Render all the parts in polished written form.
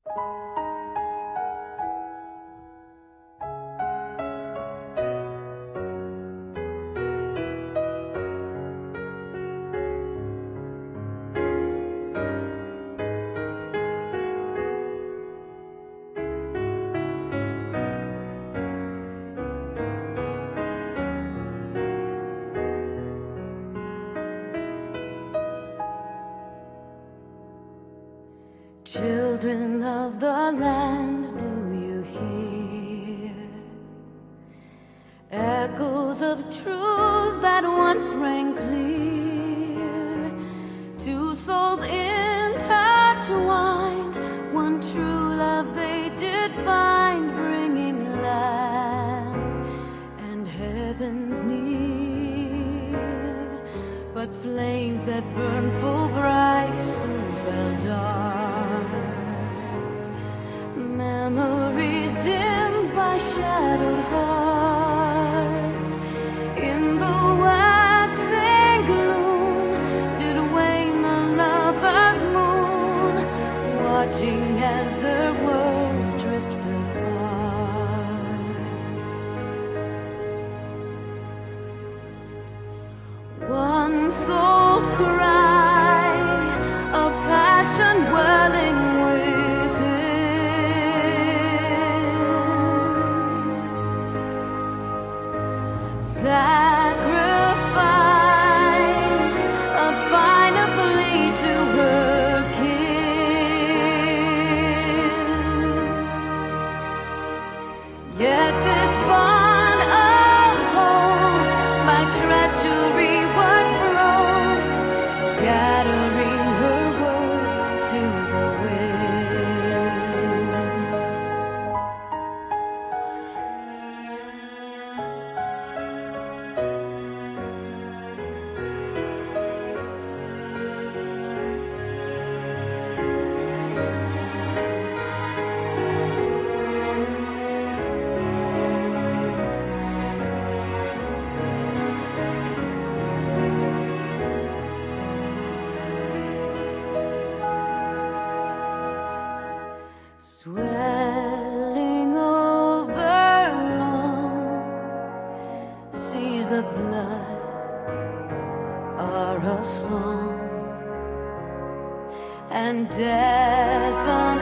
Children of the land, do you hear echoes of truths that once rang clear? Two souls intertwined, one true love they did find, bringing land and heavens near. But flames that burned full bright soon fell dark. Memories dimmed by shadowed hearts. In the waxing gloom did wane the lover's moon, watching as their worlds drift apart. One soul's cry, a passion welling sacrifice, a final plea to her kin. Yet this bond of hope by treachery was broke, scattering her words to the wind. Swelling over long seas of blood are a song, and death an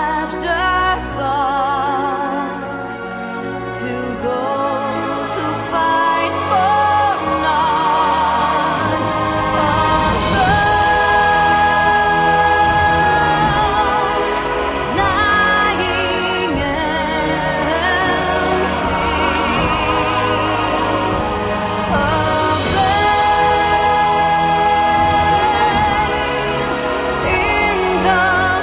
afterthought to those who fight for none alone, lying empty, in the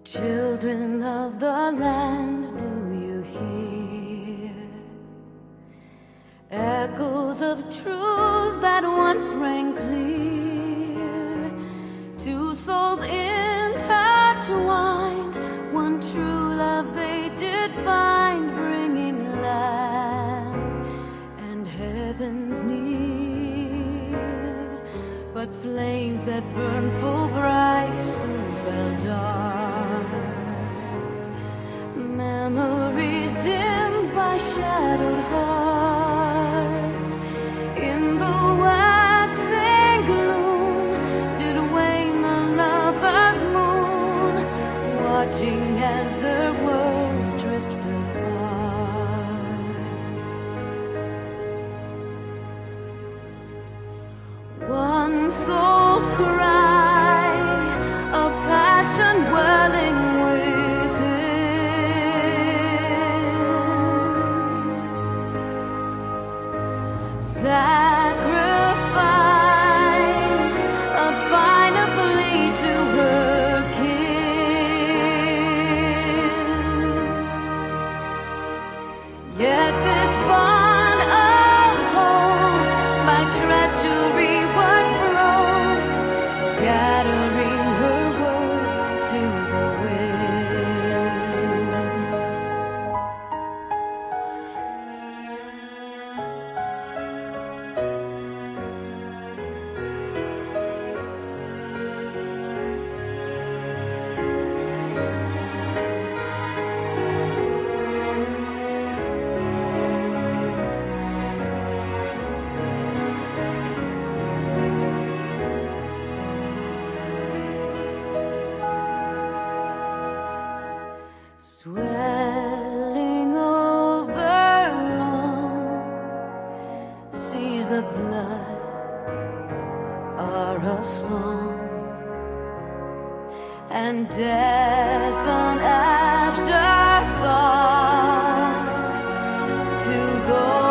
Children of the land, do you hear echoes of truths that once rang clear? Two souls intertwined, one true love they did find, bringing land and heavens near. But flames that burned full bright soon fell dark. Memories dimmed by shadowed hearts. In the waxing gloom did wane the lover's moon, watching as their worlds drift apart. One soul's cry, a passion welling sacrifice, a bind of plea to her kin. Yet this bond of hope by treachery was broke, scattering her words to the wind. Swelling over long seas of blood are a song, and death an afterthought to those